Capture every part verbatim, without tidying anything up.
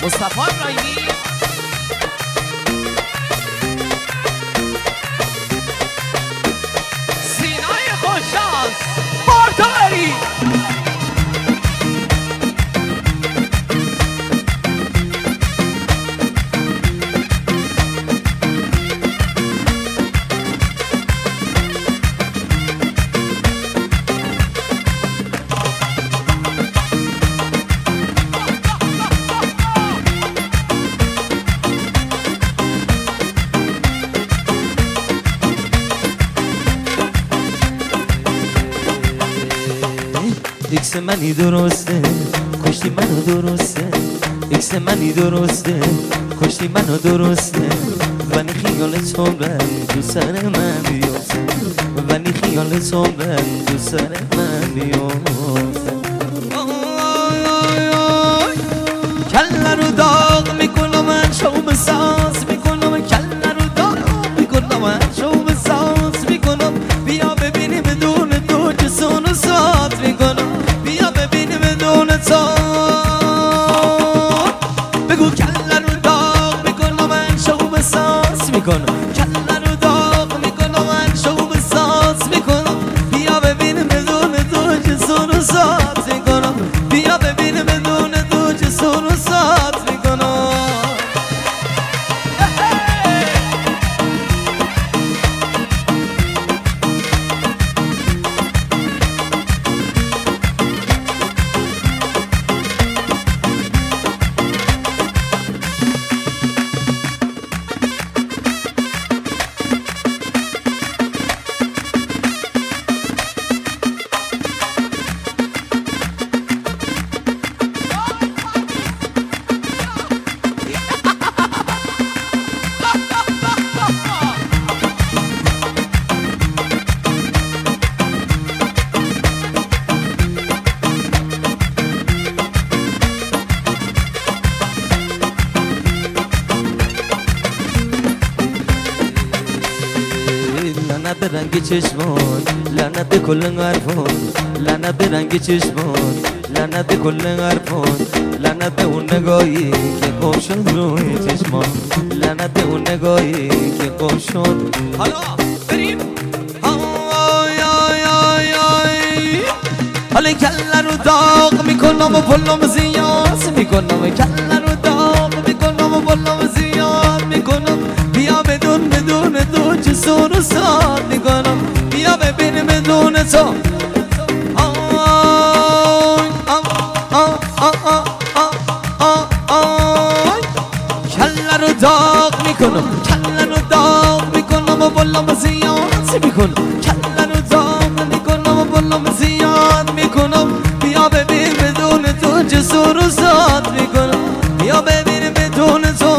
مصطفی ابراهیمی سینای خوششانس بارتاری ایکس منی درسته کشتی منو درسته ایکس منی درسته کشتی منو درسته ولی خیالت عمرن تو سر من بیفته ولی خیالت عمرن تو سر من بیفته کله رو داغ میکنم من شو بساز میکنم کله رو داغ میکنم من شو بساز میکنم بیا ببینی بدون تو جسون و ساز میکنم بیا ببینی بدون تو بگو کله رو داغ میکنم من شو بساز میکنم کله رو داغ میکنم من شو بساز میکنم بیا ببینی بدون تو جسون و ساز میکنم بیا ببینی بدون تو جسون و ساز میکنم لعنت به رنگ چشمات لعنت به کل حرفات لعنت به رنگ چشمات لعنت به کل حرفات لعنت به اون نگاهی که گم شد روی چشمات لعنت به اون نگاهی که گم شد حالا بریم آی آی آی آی حالا کله رو داغ میکنم و پلم زیاد میکنم کله رو داغ میکنم و پلم زیاد میکنم بیا بدون بدون تو چه سر و ساد میکنم بیا ببین بدون تو آی آی آی آی آی کله رو داغ میکنم کله رو داغ میکنم و پلم زیاد میکنم کله رو داغ میکنم و پلم زیاد میکنم بیا ببین بدون تو چه سر و ساد میکنم بیا ببین بدون تو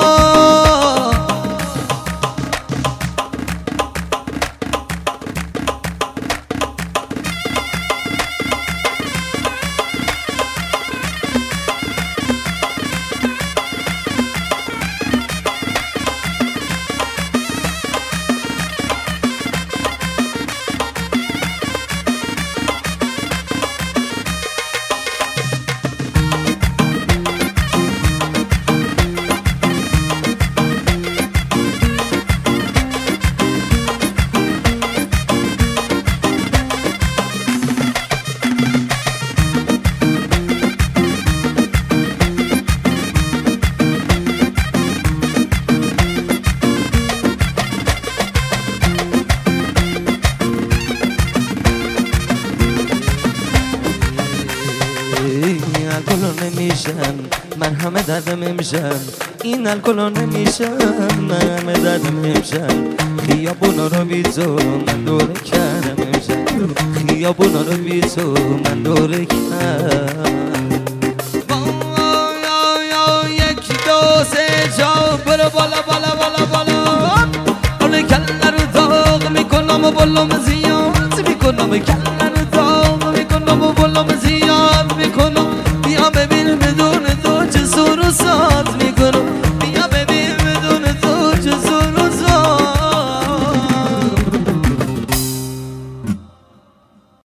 الکل نمیشن من همه دردم میشن این الکل نمیشن من همه دردم میشن خیابونا رو بی تو من دوره کردم میشن خیابونا رو بی تو من دوره کردم یک دو سه جا برو بالا بالا بالا بالا حالا کله رو داغ میکنم و بالام زیاد میکنم کله رو داغ میکنم و بالام زیاد میکنم بیا ببین بدون تو چه سر و ساد